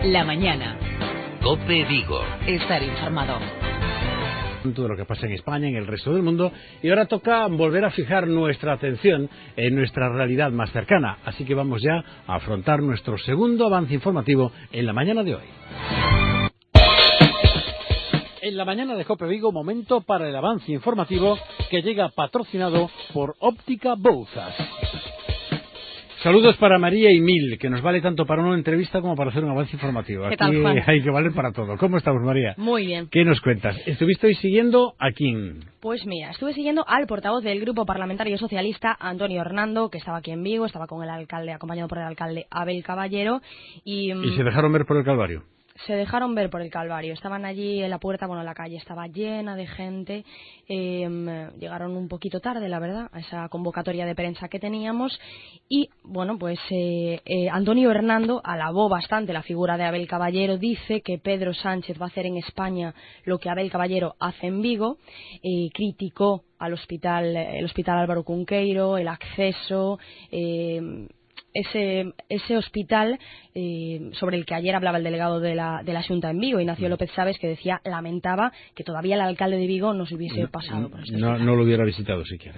La mañana. COPE Vigo. Estar informado. De lo que pasa en España, en el resto del mundo, y ahora toca volver a fijar nuestra atención en nuestra realidad más cercana, así que vamos ya a afrontar nuestro segundo avance informativo en la mañana de hoy. En la mañana de COPE Vigo, momento para el avance informativo que llega patrocinado por Óptica Bouzas. Saludos para María y Mil, que nos vale tanto para una entrevista como para hacer un avance informativo. ¿Qué tal, Aquí Juan? hay que valer para todo. ¿Cómo estamos, María? Muy bien. ¿Qué nos cuentas? ¿Estuvisteis siguiendo a quién? Pues mira, estuve siguiendo al portavoz del Grupo Parlamentario Socialista, Antonio Hernando, que estaba aquí en Vigo, estaba con el alcalde, acompañado por el alcalde Abel Caballero. ¿Y se dejaron ver por el Calvario? Se dejaron ver por el Calvario. Estaban allí en la puerta, bueno, la calle estaba llena de gente. Llegaron un poquito tarde, la verdad, a esa convocatoria de prensa que teníamos. Y, bueno, pues Antonio Hernando alabó bastante la figura de Abel Caballero. Dice que Pedro Sánchez va a hacer en España lo que Abel Caballero hace en Vigo. Criticó al hospital, el Hospital Álvaro Cunqueiro, el acceso... Ese hospital sobre el que ayer hablaba el delegado de la Xunta en Vigo, Ignacio López Chaves, que decía, lamentaba que todavía el alcalde de Vigo no se hubiese pasado por este hospital. No lo hubiera visitado siquiera.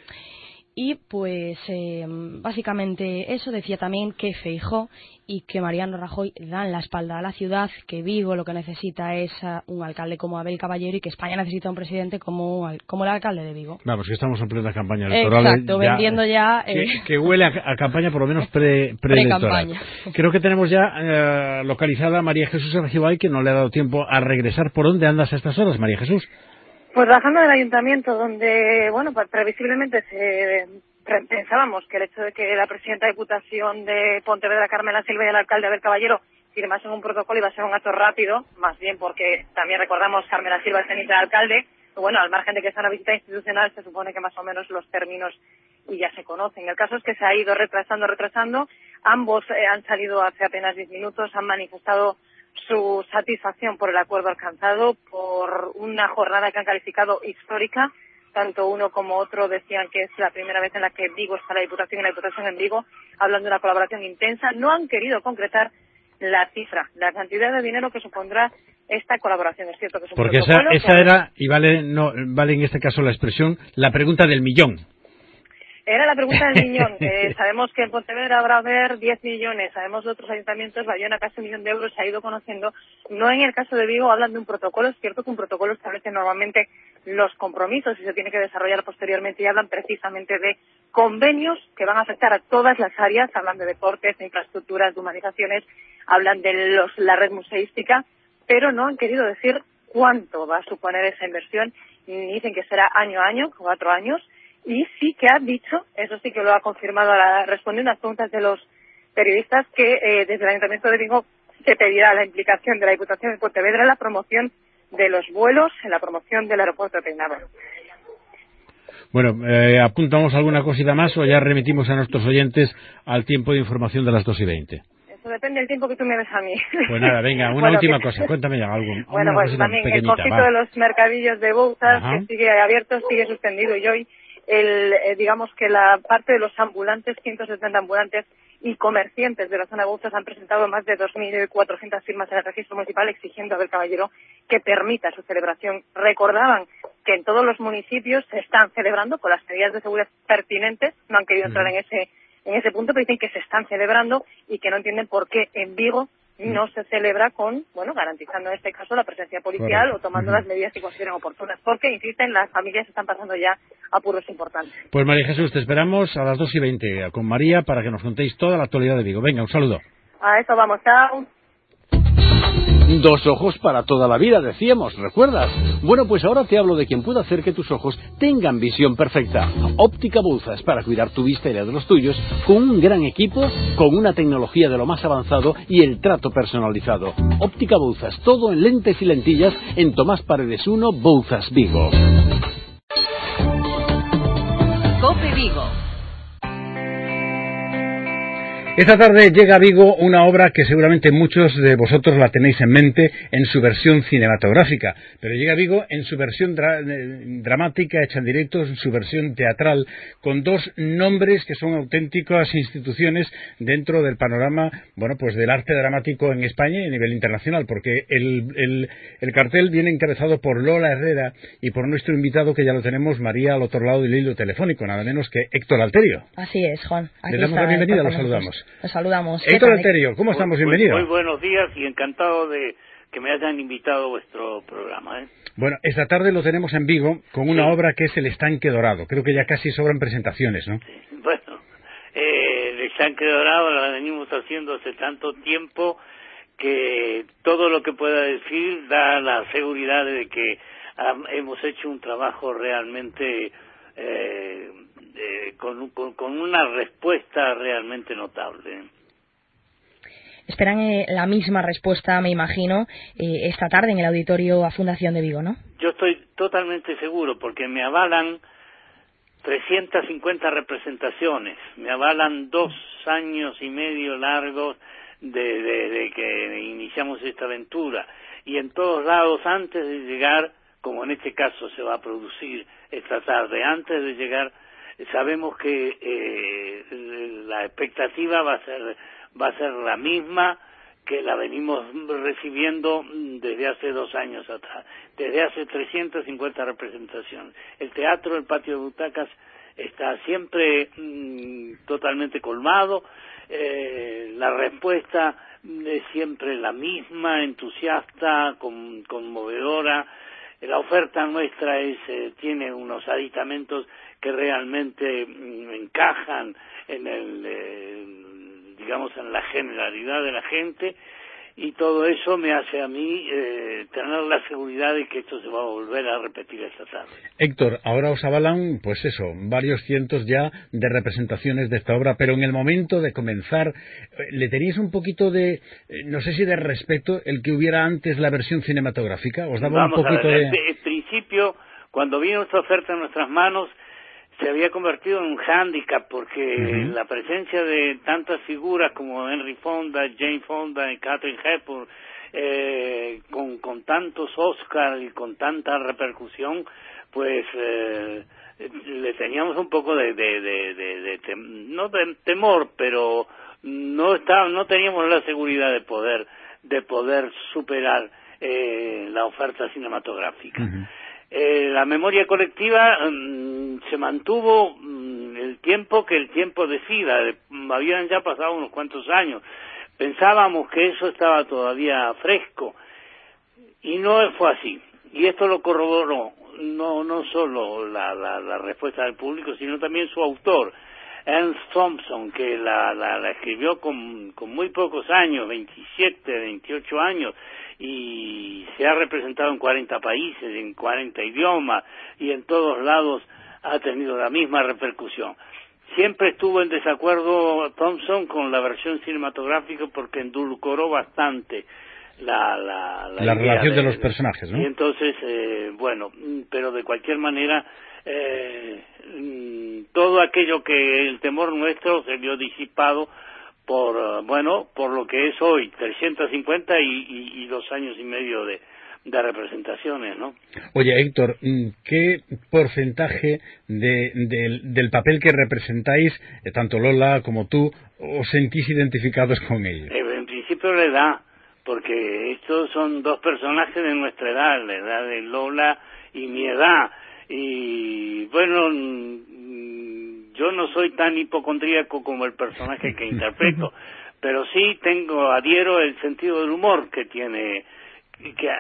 Y pues básicamente eso. Decía también que Feijóo y que Mariano Rajoy dan la espalda a la ciudad, que Vigo lo que necesita es un alcalde como Abel Caballero y que España necesita un presidente como el alcalde de Vigo. Vamos, que estamos en plena campaña electoral. Exacto, vendiendo ya... Que huele a campaña, por lo menos preelectoral. Creo que tenemos ya localizada a María Jesús Argibay, que no le ha dado tiempo a regresar. ¿Por dónde andas a estas horas, María Jesús? Pues bajando del ayuntamiento, donde, bueno, pues previsiblemente pensábamos que el hecho de que la presidenta de Diputación de Pontevedra, Carmela Silva, y el alcalde Abel Caballero firmasen un protocolo iba a ser un acto rápido, más bien porque también recordamos Carmela Silva es teniente de alcalde, bueno, al margen de que sea una visita institucional, se supone que más o menos los términos y ya se conocen. El caso es que se ha ido retrasando. Ambos han salido hace apenas 10 minutos, han manifestado su satisfacción por el acuerdo alcanzado, por una jornada que han calificado histórica. Tanto uno como otro decían que es la primera vez en la que Vigo está la Diputación y la Diputación en Vigo, hablan de una colaboración intensa. No han querido concretar la cifra, la cantidad de dinero que supondrá esta colaboración. Es cierto que es un porque esa era, y vale en este caso la expresión, la pregunta del millón. Era la pregunta del millón. Sabemos que en Pontevedra habrá 10 millones, sabemos de otros ayuntamientos, Bayona casi 1 millón de euros, se ha ido conociendo. No en el caso de Vigo hablan de un protocolo, es cierto que un protocolo establece normalmente los compromisos y se tiene que desarrollar posteriormente, y hablan precisamente de convenios que van a afectar a todas las áreas, hablan de deportes, de infraestructuras, de humanizaciones, hablan de la red museística, pero no han querido decir cuánto va a suponer esa inversión, y dicen que será año a año, 4 años, y sí que ha dicho, eso sí que lo ha confirmado respondiendo a las preguntas de los periodistas, que desde el Ayuntamiento de Vigo se pedirá la implicación de la Diputación de Pontevedra en la promoción de los vuelos, en la promoción del aeropuerto de Peinado. Bueno, ¿apuntamos alguna cosita más o ya remitimos a nuestros oyentes al tiempo de información de las 2:20? Eso depende del tiempo que tú me des a mí. Pues nada, venga, una última cosa, cuéntame ya algo. Bueno, pues también pequeñita, el conflicto de los mercadillos de Bouzas, que sigue abierto, sigue suspendido, y hoy digamos que la parte de los ambulantes, 170 ambulantes y comerciantes de la zona de Bouzas han presentado más de 2.400 firmas en el registro municipal exigiendo a Abel Caballero que permita su celebración. Recordaban que en todos los municipios se están celebrando con las medidas de seguridad pertinentes, no han querido entrar en ese punto, pero dicen que se están celebrando y que no entienden por qué en Vigo no se celebra garantizando en este caso la presencia policial o tomando las medidas que consideren oportunas, porque, insisten, las familias están pasando ya apuros importantes. Pues María Jesús, te esperamos a las 2:20 con María para que nos contéis toda la actualidad de Vigo. Venga, un saludo. A eso vamos, chao. 2 ojos para toda la vida, decíamos, ¿recuerdas? Bueno, pues ahora te hablo de quien puede hacer que tus ojos tengan visión perfecta. Óptica Bouzas, para cuidar tu vista y la de los tuyos, con un gran equipo, con una tecnología de lo más avanzado y el trato personalizado. Óptica Bouzas, todo en lentes y lentillas, en Tomás Paredes 1, Bouzas, Vigo. COPE Vigo. Esta tarde llega a Vigo una obra que seguramente muchos de vosotros la tenéis en mente en su versión cinematográfica, pero llega a Vigo en su versión dramática, hecha en directo, en su versión teatral, con dos nombres que son auténticas instituciones dentro del panorama, bueno, pues del arte dramático en España y a nivel internacional, porque el cartel viene encabezado por Lola Herrera y por nuestro invitado, que ya lo tenemos, María, al otro lado del hilo telefónico, nada menos que Héctor Alterio. Así es, Juan. Aquí le damos la bienvenida, lo saludamos. Los saludamos. Héctor Alterio, ¿cómo estamos? Bienvenido. Muy buenos días y encantado de que me hayan invitado a vuestro programa. Bueno, esta tarde lo tenemos en Vigo con una obra que es El Estanque Dorado. Creo que ya casi sobran presentaciones, ¿no? Sí. Bueno, El Estanque Dorado la venimos haciendo hace tanto tiempo que todo lo que pueda decir da la seguridad de que hemos hecho un trabajo realmente con una respuesta realmente notable. Esperan la misma respuesta, me imagino, esta tarde en el auditorio a Fundación de Vigo, ¿no? Yo estoy totalmente seguro, porque me avalan 350 representaciones, me avalan 2 años y medio largos de que iniciamos esta aventura, y en todos lados, antes de llegar, como en este caso se va a producir esta tarde, antes de llegar, sabemos que la expectativa va a ser la misma que la venimos recibiendo desde hace 2 años atrás, desde hace 350 representaciones. El teatro, el patio de butacas, está siempre totalmente colmado, la respuesta es siempre la misma, entusiasta, conmovedora. La oferta nuestra tiene unos aditamentos que realmente encajan digamos, en la generalidad de la gente, y todo eso me hace a mí tener la seguridad de que esto se va a volver a repetir esta tarde. Héctor, ahora os avalan, pues eso, varios cientos ya de representaciones de esta obra, pero en el momento de comenzar, ¿le teníais un poquito de, no sé si de respeto, el que hubiera antes la versión cinematográfica? ¿Os daba un poquito de...? En principio, cuando vino esta oferta en nuestras manos, se había convertido en un hándicap, porque la presencia de tantas figuras como Henry Fonda, Jane Fonda y Katharine Hepburn, con tantos Oscars y con tanta repercusión, pues le teníamos un poco de temor, pero no teníamos la seguridad de poder superar la oferta cinematográfica. La memoria colectiva se mantuvo el tiempo que el tiempo decida. Habían ya pasado unos cuantos años. Pensábamos que eso estaba todavía fresco, y no fue así. Y esto lo corroboró no solo la respuesta del público, sino también su autor, Ernst Thompson, que la escribió con muy pocos años, 27, 28 años, y se ha representado en 40 países, en 40 idiomas, y en todos lados ha tenido la misma repercusión. Siempre estuvo en desacuerdo Thompson con la versión cinematográfica porque endulcoró bastante la relación de los personajes, ¿no? Y entonces, bueno, pero de cualquier manera, todo aquello que el temor nuestro se vio disipado por lo que es hoy, 350 y 2 años y medio de representaciones, ¿no? Oye, Héctor, ¿qué porcentaje del papel que representáis, tanto Lola como tú, os sentís identificados con ellos? En principio la edad, porque estos son 2 personajes de nuestra edad, la edad de Lola y mi edad, y bueno, yo no soy tan hipocondríaco como el personaje que interpreto, pero sí adhiero el sentido del humor que tiene, que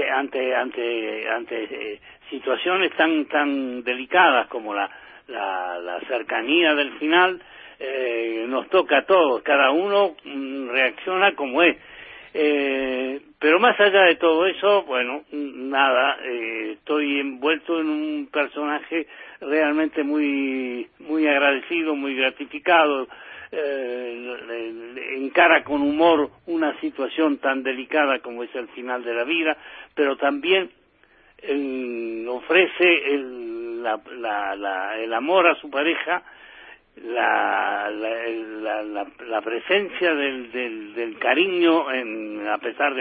ante situaciones tan delicadas como la cercanía del final, nos toca a todos, cada uno reacciona como es. Pero más allá de todo eso, bueno, nada, estoy envuelto en un personaje realmente muy agradecido, muy gratificado, encara con humor una situación tan delicada como es el final de la vida, pero también ofrece el amor a su pareja la presencia del cariño a pesar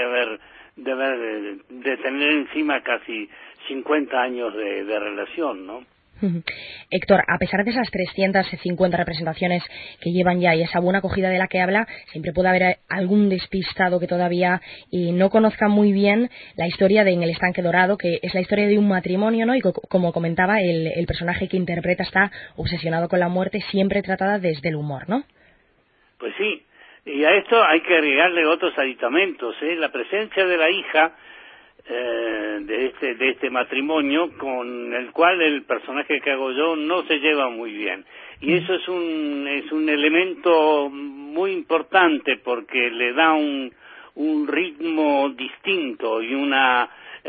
de tener encima casi 50 años de relación, ¿no? Héctor, a pesar de esas 350 representaciones que llevan ya y esa buena acogida de la que habla, siempre puede haber algún despistado que todavía no conozca muy bien la historia de En el estanque dorado, que es la historia de un matrimonio, ¿no? Y como comentaba, el personaje que interpreta está obsesionado con la muerte, siempre tratada desde el humor, ¿no? Pues sí, y a esto hay que agregarle otros aditamentos, ¿eh? La presencia de la hija de este matrimonio, con el cual el personaje que hago yo no se lleva muy bien, y eso es un elemento muy importante porque le da un ritmo distinto y una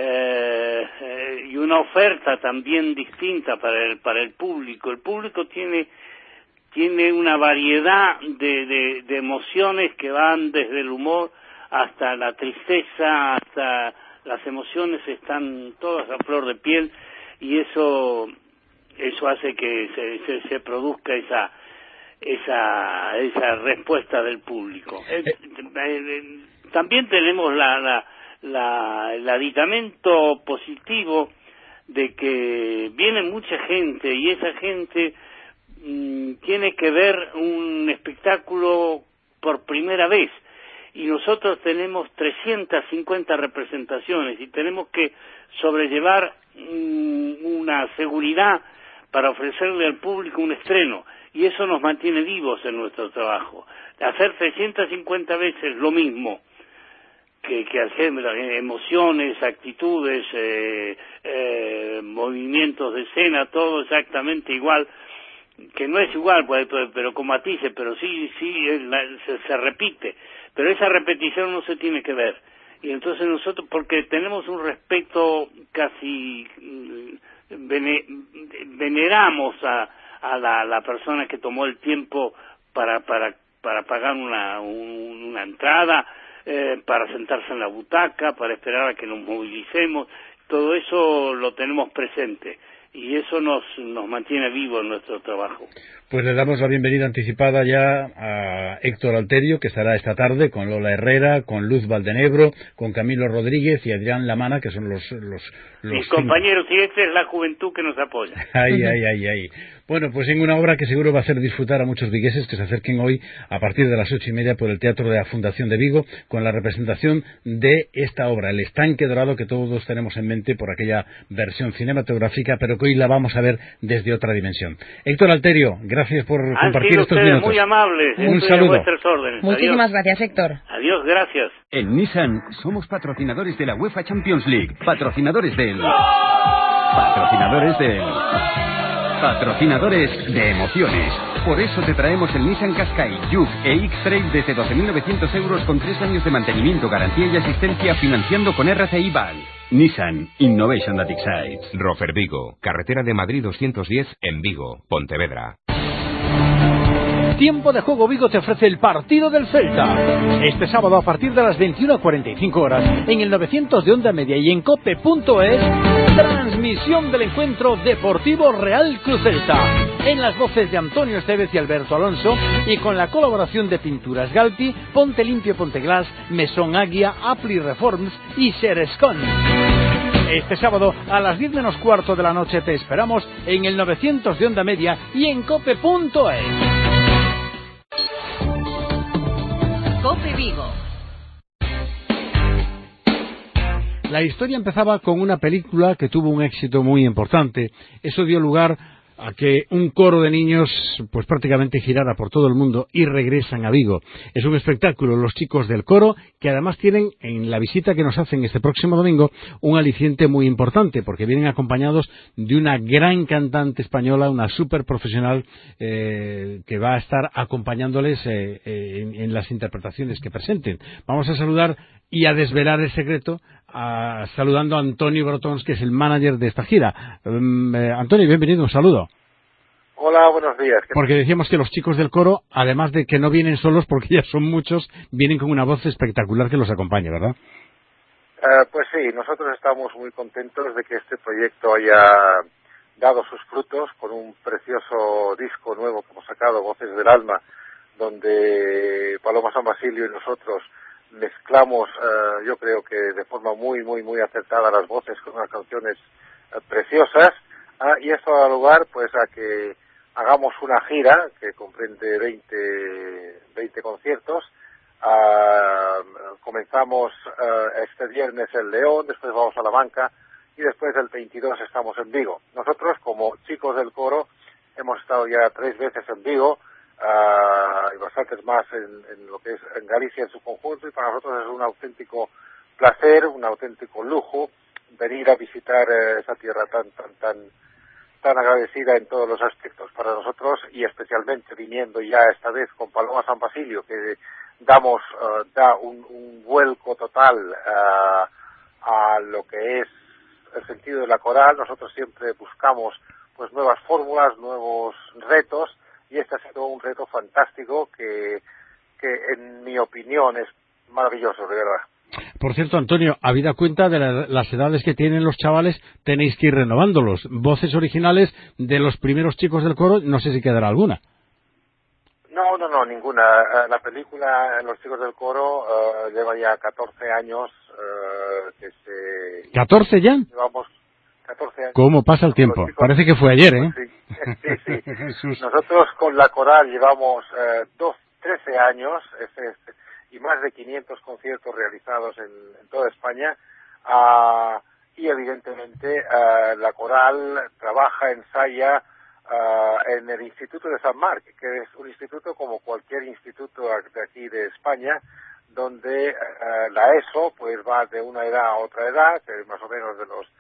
oferta también distinta para el público. El público tiene una variedad de emociones que van desde el humor hasta la tristeza, hasta las emociones están todas a flor de piel, y eso hace que se produzca esa respuesta del público. También tenemos el aditamento positivo de que viene mucha gente, y esa gente tiene que ver un espectáculo por primera vez. Y nosotros tenemos 350 representaciones y tenemos que sobrellevar una seguridad para ofrecerle al público un estreno, y eso nos mantiene vivos en nuestro trabajo. Hacer 350 veces lo mismo que hacer emociones, actitudes, movimientos de escena, todo exactamente igual, que no es igual, pero con matices, pero sí se repite. Pero esa repetición no se tiene que ver. Y entonces nosotros, porque tenemos un respeto casi, veneramos a la persona que tomó el tiempo para pagar una entrada, para sentarse en la butaca, para esperar a que nos movilicemos. Todo eso lo tenemos presente, y eso nos mantiene vivo en nuestro trabajo. Pues le damos la bienvenida anticipada ya a Héctor Alterio, que estará esta tarde con Lola Herrera, con Luz Valdenebro, con Camilo Rodríguez y Adrián Lamana, que son los mis compañeros, y esta es la juventud que nos apoya. Ay. Bueno, pues en una obra que seguro va a hacer disfrutar a muchos vigueses que se acerquen hoy a partir de las 8:30 por el Teatro de la Fundación de Vigo, con la representación de esta obra, El estanque dorado, que todos tenemos en mente por aquella versión cinematográfica, pero que hoy la vamos a ver desde otra dimensión. Héctor Alterio, gracias por compartir estos minutos. Muy amables. Un saludo. Vuestras órdenes. Muchísimas gracias, Héctor. Adiós, gracias. En Nissan somos patrocinadores de la UEFA Champions League, patrocinadores de emociones. Por eso te traemos el Nissan Qashqai, Juke e X-Trail desde 12.900 euros con 3 años de mantenimiento, garantía y asistencia, financiando con RCI Bank. Nissan Innovation that excites. Rofer Vigo, carretera de Madrid 210 en Vigo, Pontevedra. Tiempo de Juego Vigo te ofrece el partido del Celta. Este sábado a partir de las 21:45 horas en el 900 de Onda Media y en cope.es, transmisión del encuentro deportivo Real Cruz Celta. En las voces de Antonio Estevez y Alberto Alonso, y con la colaboración de Pinturas Galti, Ponte Limpio Ponteglass, Mesón Águia, Apli Reforms y Xerescon. Este sábado a las 10:15 de la noche te esperamos en el 900 de Onda Media y en cope.es. Cope Vigo. La historia empezaba con una película que tuvo un éxito muy importante. Eso dio lugar a que un coro de niños pues prácticamente girara por todo el mundo y regresan a Vigo. Es un espectáculo, los chicos del coro, que además tienen en la visita que nos hacen este próximo domingo un aliciente muy importante, porque vienen acompañados de una gran cantante española, una súper profesional, que va a estar acompañándoles en las interpretaciones que presenten. Vamos a saludar y a desvelar el secreto saludando a Antonio Brotons, que es el manager de esta gira. Antonio, bienvenido, un saludo. Hola, buenos días. Porque decíamos que los chicos del coro, además de que no vienen solos, porque ya son muchos, vienen con una voz espectacular que los acompaña, ¿verdad? Pues sí, nosotros estamos muy contentos de que este proyecto haya dado sus frutos con un precioso disco nuevo que hemos sacado, Voces del Alma, donde Paloma San Basilio y nosotros mezclamos, yo creo que de forma muy, muy, muy acertada las voces con unas canciones preciosas, y esto da lugar pues a que hagamos una gira que comprende 20 conciertos. Comenzamos este viernes en León, después vamos a La Banca y después el 22 estamos en Vigo. Nosotros, como chicos del coro, hemos estado ya 3 veces en Vigo, y bastantes más en lo que es en Galicia en su conjunto, y para nosotros es un auténtico placer, un auténtico lujo venir a visitar esa tierra tan agradecida en todos los aspectos para nosotros, y especialmente viniendo ya esta vez con Paloma San Basilio, que da un vuelco total a lo que es el sentido de la coral. Nosotros siempre buscamos pues nuevas fórmulas, nuevos retos, y este ha sido un reto fantástico que en mi opinión es maravilloso, de verdad. Por cierto, Antonio, habida cuenta de las edades que tienen los chavales, tenéis que ir renovándolos. Voces originales de los primeros chicos del coro, no sé si quedará alguna. No, ninguna. La película Los chicos del coro lleva ya 14 años que se... ¿14 ya? Llevamos 14 años. ¿Cómo pasa el tiempo? Parece que fue ayer, ¿eh? Sí. Nosotros con la coral llevamos 13 años y más de 500 conciertos realizados en toda España, y evidentemente la coral trabaja, ensaya en el Instituto de San Marc, que es un instituto como cualquier instituto de aquí de España, donde la ESO pues va de una edad a otra edad, que es más o menos de los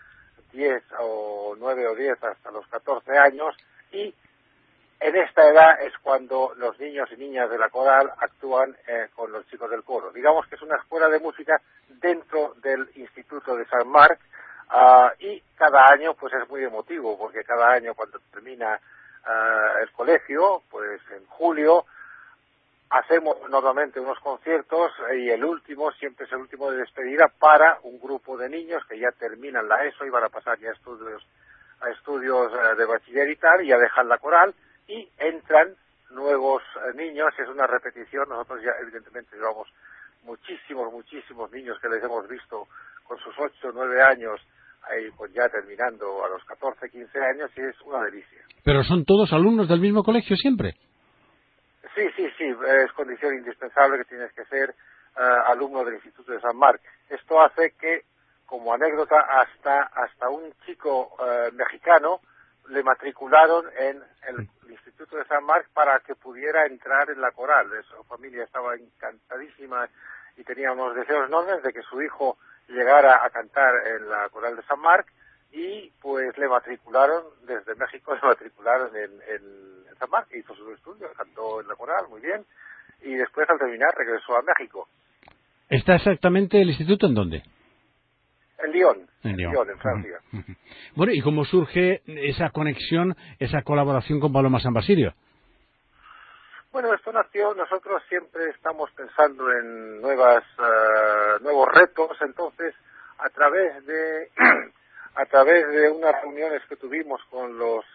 9 o 10 hasta los 14 años, y en esta edad es cuando los niños y niñas de la coral actúan con los chicos del coro. Digamos que es una escuela de música dentro del Instituto de San Marc, y cada año pues es muy emotivo, porque cada año cuando termina el colegio, pues en julio, hacemos normalmente unos conciertos, y el último siempre es el último de despedida para un grupo de niños que ya terminan la ESO y van a pasar ya a estudios de bachiller y tal, y ya dejan la coral y entran nuevos niños. Es una repetición. Nosotros ya evidentemente llevamos muchísimos niños que les hemos visto con sus 8 o 9 años, ahí pues ya terminando a los 14, 15 años, y es una delicia. ¿Pero son todos alumnos del mismo colegio siempre? Sí, es condición indispensable que tienes que ser alumno del Instituto de San Marc. Esto hace que, como anécdota, hasta un chico mexicano le matricularon en el Instituto de San Marc para que pudiera entrar en la coral. Su familia estaba encantadísima y tenía unos deseos enormes de que su hijo llegara a cantar en la coral de San Marc, y pues le matricularon desde México, le matricularon en San Marc, hizo sus estudios, cantó en la coral muy bien, y después al terminar regresó a México. ¿Está exactamente el instituto en dónde? En Lyon, en Francia. Bueno, ¿y cómo surge esa conexión, esa colaboración con Paloma San Basilio? Bueno, esto nació, nosotros siempre estamos pensando en nuevos retos, entonces a través de unas reuniones que tuvimos con los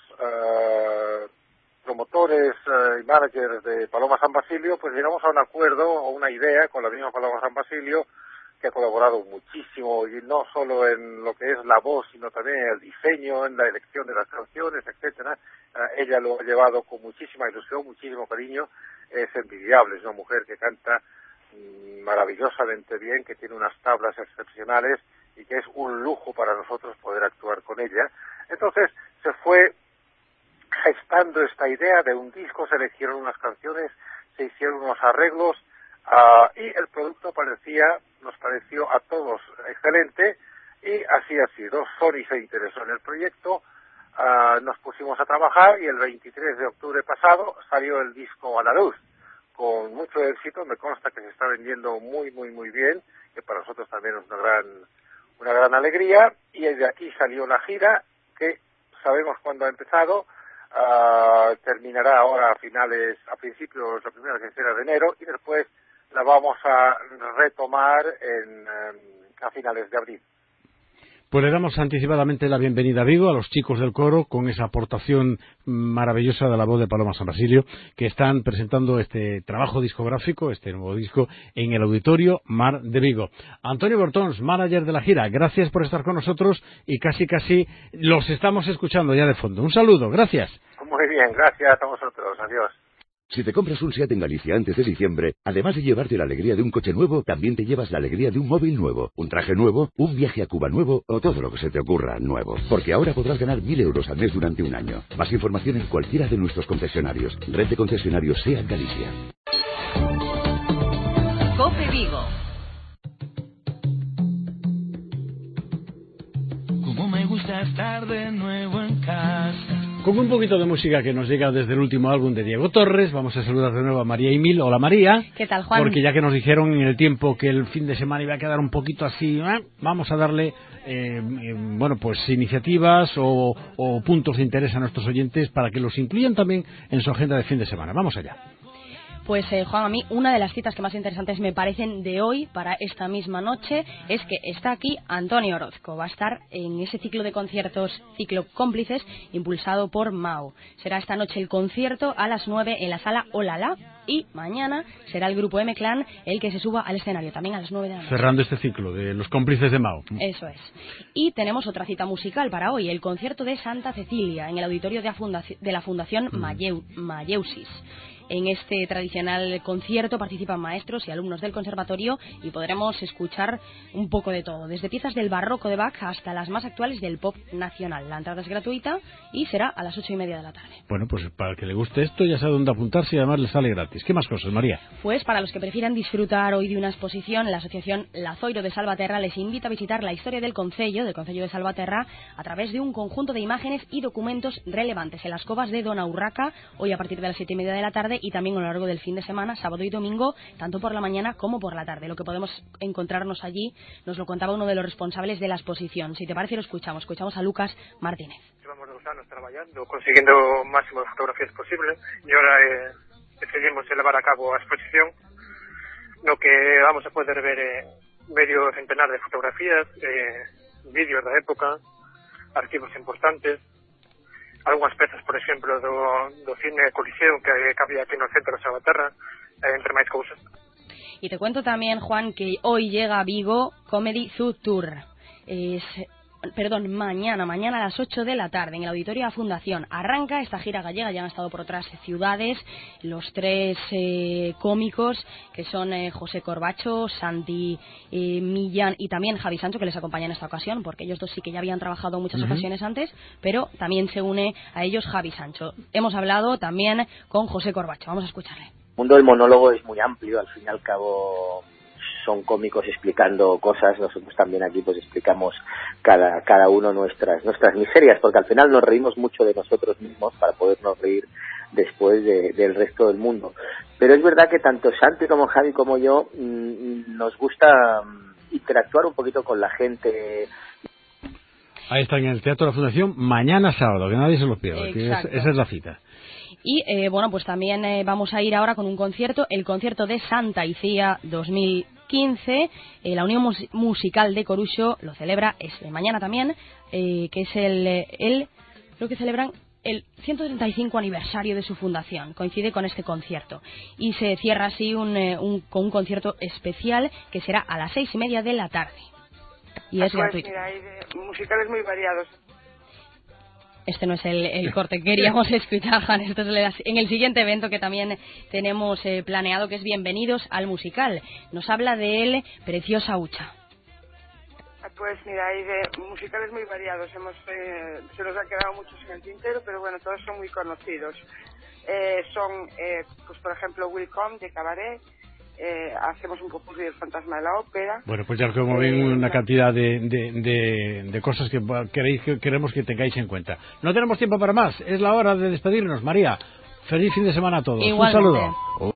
promotores y managers de Paloma San Basilio, pues llegamos a un acuerdo o una idea con la misma Paloma San Basilio, que ha colaborado muchísimo, y no solo en lo que es la voz, sino también en el diseño, en la elección de las canciones, etcétera. Ella lo ha llevado con muchísima ilusión, muchísimo cariño. Es envidiable, es una mujer que canta maravillosamente bien, que tiene unas tablas excepcionales y que es un lujo para nosotros poder actuar con ella. Entonces se fue gestando esta idea de un disco, se eligieron unas canciones, se hicieron unos arreglos, y el producto nos pareció a todos excelente, y así ha sido. Sony se interesó en el proyecto, nos pusimos a trabajar, y el 23 de octubre pasado salió el disco a la luz, con mucho éxito. Me consta que se está vendiendo muy bien, que para nosotros también es una gran alegría, y de aquí salió la gira, que sabemos cuándo ha empezado. Terminará ahora a principios, la primera quincena de enero, y después la vamos a retomar a finales de abril. Pues le damos anticipadamente la bienvenida a Vigo, a los chicos del coro, con esa aportación maravillosa de la voz de Paloma San Basilio, que están presentando este trabajo discográfico, este nuevo disco, en el Auditorio Mar de Vigo. Antonio Bertons, manager de la gira, gracias por estar con nosotros y casi los estamos escuchando ya de fondo. Un saludo, gracias. Muy bien, gracias a vosotros, adiós. Si te compras un SEAT en Galicia antes de diciembre, además de llevarte la alegría de un coche nuevo, también te llevas la alegría de un móvil nuevo, un traje nuevo, un viaje a Cuba nuevo o todo lo que se te ocurra nuevo. Porque ahora podrás ganar 1.000 euros al mes durante un año. Más información en cualquiera de nuestros concesionarios. Red de concesionarios SEAT Galicia. COPE Vigo. Como me gusta estar de nuevo en casa. Con un poquito de música que nos llega desde el último álbum de Diego Torres, vamos a saludar de nuevo a María y Mil. Hola María. ¿Qué tal, Juan? Porque ya que nos dijeron en el tiempo que el fin de semana iba a quedar un poquito así, vamos a darle pues iniciativas o puntos de interés a nuestros oyentes para que los incluyan también en su agenda de fin de semana. Vamos allá. Pues Juan, a mí una de las citas que más interesantes me parecen de hoy para esta misma noche es que está aquí Antonio Orozco. Va a estar en ese ciclo de conciertos, ciclo cómplices, impulsado por MAO. Será esta noche el concierto a las 9 en la sala Olala y mañana será el grupo M-Clan el que se suba al escenario, también a las 9 de la noche. Cerrando este ciclo de los cómplices de MAO. Eso es. Y tenemos otra cita musical para hoy, el concierto de Santa Cecilia en el auditorio de la Fundación Mayeusis. En este tradicional concierto participan maestros y alumnos del conservatorio y podremos escuchar un poco de todo, desde piezas del barroco de Bach hasta las más actuales del pop nacional. La entrada es gratuita y será a las 8:30 de la tarde. Bueno, pues para el que le guste esto ya sabe dónde apuntarse y además le sale gratis. ¿Qué más cosas, María? Pues para los que prefieran disfrutar hoy de una exposición, la asociación Lazoiro de Salvaterra les invita a visitar la historia del Concello de Salvaterra a través de un conjunto de imágenes y documentos relevantes en las covas de Dona Urraca, hoy a partir de las 7:30 de la tarde y también a lo largo del fin de semana, sábado y domingo, tanto por la mañana como por la tarde. Lo que podemos encontrarnos allí nos lo contaba uno de los responsables de la exposición. Si te parece, lo escuchamos a Lucas Martínez. Llevamos 2 años trabajando, consiguiendo máximo de fotografías posible y ahora decidimos llevar a cabo la exposición, lo que vamos a poder ver medio centenar de fotografías, vídeos de época, archivos importantes, algunhas pezas, por exemplo, do cine Coliseo que había aquí no centro de Salvaterra, entre máis cousas. Y te cuento también, Juan, que hoy llega a Vigo Comedy Zoo Tour. Mañana a las 8 de la tarde en el Auditorio de la Fundación. Arranca esta gira gallega, ya han estado por otras ciudades los 3 cómicos que son José Corbacho, Santi Millán y también Javi Sancho, que les acompaña en esta ocasión, porque ellos dos sí que ya habían trabajado en muchas ocasiones antes, pero también se une a ellos Javi Sancho. Hemos hablado también con José Corbacho, vamos a escucharle. El mundo del monólogo es muy amplio, al fin y al cabo son cómicos explicando cosas, nosotros también aquí pues explicamos cada uno nuestras miserias, porque al final nos reímos mucho de nosotros mismos para podernos reír después del resto del mundo. Pero es verdad que tanto Santi como Javi como yo nos gusta interactuar un poquito con la gente. Ahí está, en el Teatro de la Fundación, mañana sábado, que nadie se lo pierda, que esa es la cita. Y pues también vamos a ir ahora con un concierto, el concierto de Santa Icía 2015, la Unión Musical de Coruxo lo celebra mañana también, que es creo que celebran el 135 aniversario de su fundación, coincide con este concierto y se cierra así con un concierto especial que será a las 6:30 de la tarde y es gratuito. Mira, hay musicales muy variados. Este no es el corte que queríamos escuchar, Juan. Esto es en el siguiente evento que también tenemos planeado, que es Bienvenidos al Musical. Nos habla de él Preciosa Hucha. Pues mira, hay musicales muy variados. Se nos ha quedado muchos en el tintero, pero bueno, todos son muy conocidos. Pues por ejemplo, Welcome de Cabaret. Hacemos un popurrí del Fantasma de la Ópera. Bueno, pues ya como ven, una cantidad de cosas que queremos que tengáis en cuenta. No tenemos tiempo para más, es la hora de despedirnos. María, feliz fin de semana a todos. Igualmente. Un saludo.